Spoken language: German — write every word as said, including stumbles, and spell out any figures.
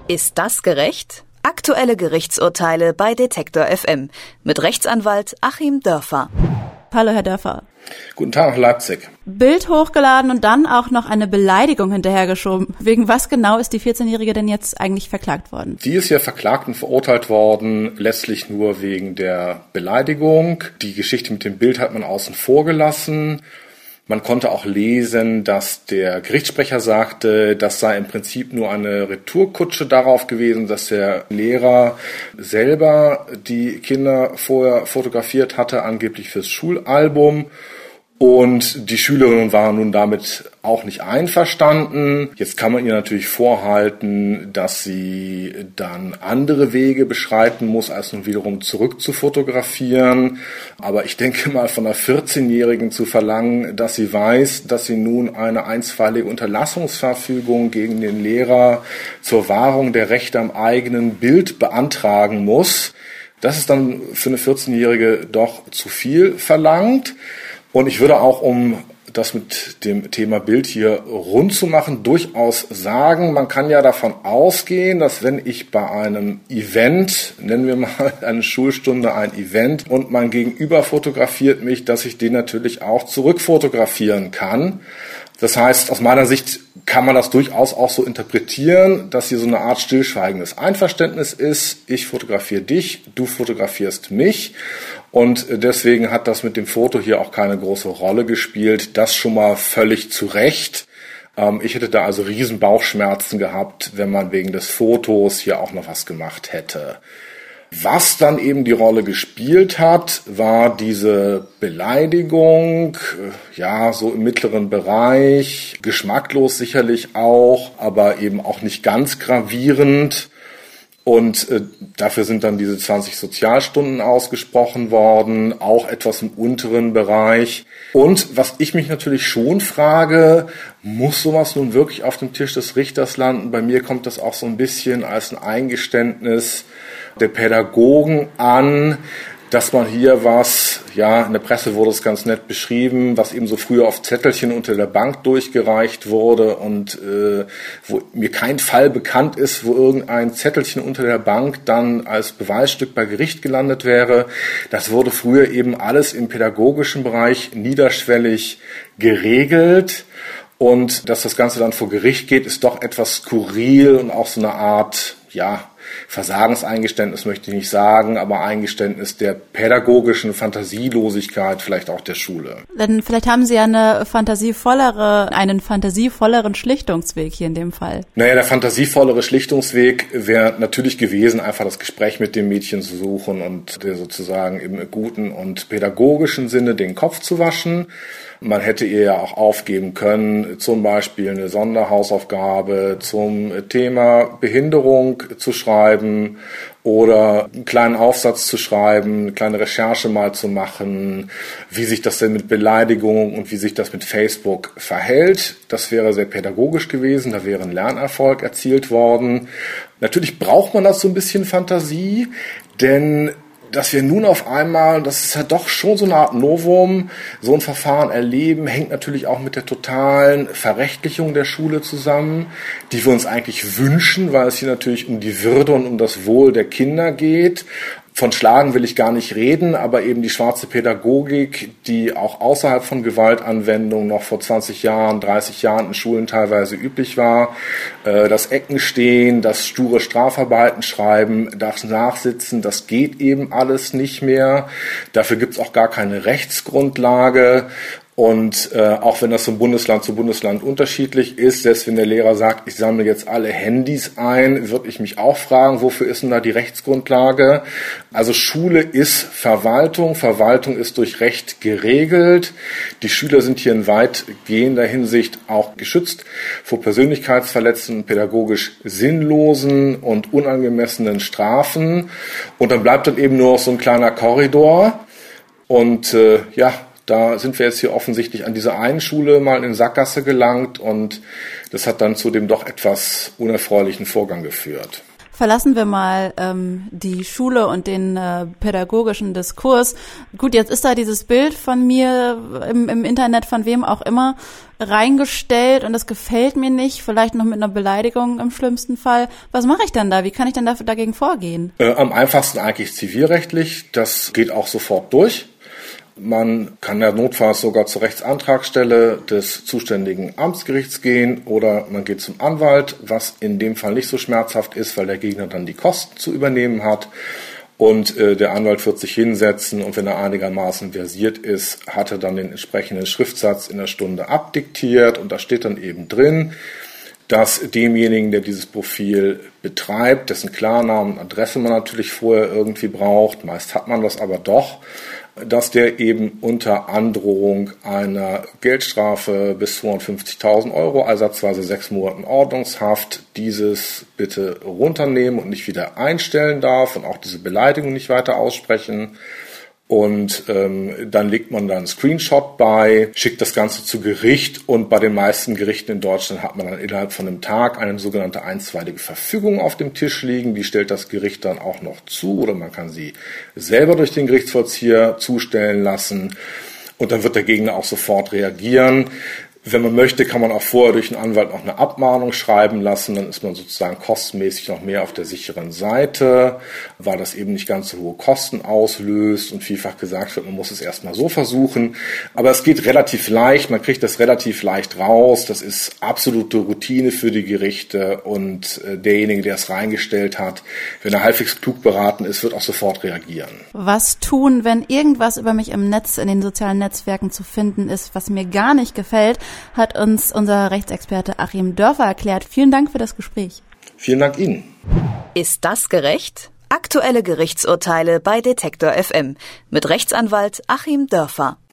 Ist das gerecht? Aktuelle Gerichtsurteile bei Detektor F M mit Rechtsanwalt Achim Dörfer. Hallo, Herr Dörfer. Guten Tag nach Leipzig. Bild hochgeladen und dann auch noch eine Beleidigung hinterhergeschoben. Wegen was genau ist die vierzehnjährige denn jetzt eigentlich verklagt worden? Die ist ja verklagt und verurteilt worden, letztlich nur wegen der Beleidigung. Die Geschichte mit dem Bild hat man außen vor gelassen. Man konnte auch lesen, dass der Gerichtssprecher sagte, das sei im Prinzip nur eine Retourkutsche darauf gewesen, dass der Lehrer selber die Kinder vorher fotografiert hatte, angeblich fürs Schulalbum. Und die Schülerin war nun damit auch nicht einverstanden. Jetzt kann man ihr natürlich vorhalten, dass sie dann andere Wege beschreiten muss, als nun wiederum zurück zu fotografieren. Aber ich denke mal, von einer vierzehnjährigen zu verlangen, dass sie weiß, dass sie nun eine einstweilige Unterlassungsverfügung gegen den Lehrer zur Wahrung der Rechte am eigenen Bild beantragen muss, das ist dann für eine vierzehnjährige doch zu viel verlangt. Und ich würde auch, um das mit dem Thema Bild hier rund zu machen, durchaus sagen, man kann ja davon ausgehen, dass wenn ich bei einem Event, nennen wir mal eine Schulstunde, ein Event, und mein Gegenüber fotografiert mich, dass ich den natürlich auch zurückfotografieren kann. Das heißt, aus meiner Sicht kann man das durchaus auch so interpretieren, dass hier so eine Art stillschweigendes Einverständnis ist. Ich fotografiere dich, du fotografierst mich. Und deswegen hat das mit dem Foto hier auch keine große Rolle gespielt. Das schon mal völlig zu Recht. Ich hätte da also riesen Bauchschmerzen gehabt, wenn man wegen des Fotos hier auch noch was gemacht hätte. Was dann eben die Rolle gespielt hat, war diese Beleidigung, ja, so im mittleren Bereich, geschmacklos sicherlich auch, aber eben auch nicht ganz gravierend. Und äh, dafür sind dann diese zwanzig Sozialstunden ausgesprochen worden, auch etwas im unteren Bereich. Und was ich mich natürlich schon frage, muss sowas nun wirklich auf dem Tisch des Richters landen? Bei mir kommt das auch so ein bisschen als ein Eingeständnis der Pädagogen an, dass man hier was, ja, in der Presse wurde es ganz nett beschrieben, was eben so früher auf Zettelchen unter der Bank durchgereicht wurde und äh, wo mir kein Fall bekannt ist, wo irgendein Zettelchen unter der Bank dann als Beweisstück bei Gericht gelandet wäre. Das wurde früher eben alles im pädagogischen Bereich niederschwellig geregelt. Und dass das Ganze dann vor Gericht geht, ist doch etwas skurril und auch so eine Art, ja, Versagenseingeständnis möchte ich nicht sagen, aber Eingeständnis der pädagogischen Fantasielosigkeit vielleicht auch der Schule. Denn vielleicht haben Sie ja eine fantasievollere, einen fantasievolleren Schlichtungsweg hier in dem Fall. Naja, der fantasievollere Schlichtungsweg wäre natürlich gewesen, einfach das Gespräch mit dem Mädchen zu suchen und der sozusagen im guten und pädagogischen Sinne den Kopf zu waschen. Man hätte ihr ja auch aufgeben können, zum Beispiel eine Sonderhausaufgabe zum Thema Behinderung zu schreiben oder einen kleinen Aufsatz zu schreiben, eine kleine Recherche mal zu machen, wie sich das denn mit Beleidigungen und wie sich das mit Facebook verhält. Das wäre sehr pädagogisch gewesen, da wäre ein Lernerfolg erzielt worden. Natürlich braucht man das so ein bisschen Fantasie, denn dass wir nun auf einmal, das ist ja doch schon so eine Art Novum, so ein Verfahren erleben, hängt natürlich auch mit der totalen Verrechtlichung der Schule zusammen, die wir uns eigentlich wünschen, weil es hier natürlich um die Würde und um das Wohl der Kinder geht. Von Schlagen will ich gar nicht reden, aber eben die schwarze Pädagogik, die auch außerhalb von Gewaltanwendung noch vor zwanzig Jahren, dreißig Jahren in Schulen teilweise üblich war, das Eckenstehen, das sture Strafarbeiten schreiben, das Nachsitzen, das geht eben alles nicht mehr. Dafür gibt es auch gar keine Rechtsgrundlage. Und äh, auch wenn das von Bundesland zu Bundesland unterschiedlich ist, selbst wenn der Lehrer sagt, ich sammle jetzt alle Handys ein, würde ich mich auch fragen, wofür ist denn da die Rechtsgrundlage? Also Schule ist Verwaltung, Verwaltung ist durch Recht geregelt. Die Schüler sind hier in weitgehender Hinsicht auch geschützt vor persönlichkeitsverletzenden, pädagogisch sinnlosen und unangemessenen Strafen. Und dann bleibt dann eben nur noch so ein kleiner Korridor. Und äh, ja, da sind wir jetzt hier offensichtlich an dieser einen Schule mal in Sackgasse gelangt und das hat dann zu dem doch etwas unerfreulichen Vorgang geführt. Verlassen wir mal ähm, die Schule und den äh, pädagogischen Diskurs. Gut, jetzt ist da dieses Bild von mir im, im Internet, von wem auch immer, reingestellt und das gefällt mir nicht, vielleicht noch mit einer Beleidigung im schlimmsten Fall. Was mache ich denn da? Wie kann ich denn dafür, dagegen vorgehen? Äh, am einfachsten eigentlich zivilrechtlich. Das geht auch sofort durch. Man kann ja notfalls sogar zur Rechtsantragsstelle des zuständigen Amtsgerichts gehen oder man geht zum Anwalt, was in dem Fall nicht so schmerzhaft ist, weil der Gegner dann die Kosten zu übernehmen hat. Und äh, der Anwalt wird sich hinsetzen und wenn er einigermaßen versiert ist, hat er dann den entsprechenden Schriftsatz in der Stunde abdiktiert und da steht dann eben drin, dass demjenigen, der dieses Profil betreibt, dessen Klarnamen und Adresse man natürlich vorher irgendwie braucht, meist hat man das aber doch, dass der eben unter Androhung einer Geldstrafe bis zweihundertfünfzigtausend Euro, ersatzweise sechs Monaten Ordnungshaft, dieses bitte runternehmen und nicht wieder einstellen darf und auch diese Beleidigung nicht weiter aussprechen. Und ähm, dann legt man dann einen Screenshot bei, schickt das Ganze zu Gericht und bei den meisten Gerichten in Deutschland hat man dann innerhalb von einem Tag eine sogenannte einstweilige Verfügung auf dem Tisch liegen. Die stellt das Gericht dann auch noch zu oder man kann sie selber durch den Gerichtsvollzieher zustellen lassen und dann wird der Gegner auch sofort reagieren. Wenn man möchte, kann man auch vorher durch einen Anwalt noch eine Abmahnung schreiben lassen. Dann ist man sozusagen kostenmäßig noch mehr auf der sicheren Seite, weil das eben nicht ganz so hohe Kosten auslöst und vielfach gesagt wird, man muss es erstmal so versuchen. Aber es geht relativ leicht, man kriegt das relativ leicht raus. Das ist absolute Routine für die Gerichte und derjenige, der es reingestellt hat, wenn er halbwegs klug beraten ist, wird auch sofort reagieren. Was tun, wenn irgendwas über mich im Netz, in den sozialen Netzwerken zu finden ist, was mir gar nicht gefällt? Hat uns unser Rechtsexperte Achim Dörfer erklärt. Vielen Dank für das Gespräch. Vielen Dank Ihnen. Ist das gerecht? Aktuelle Gerichtsurteile bei Detektor F M mit Rechtsanwalt Achim Dörfer.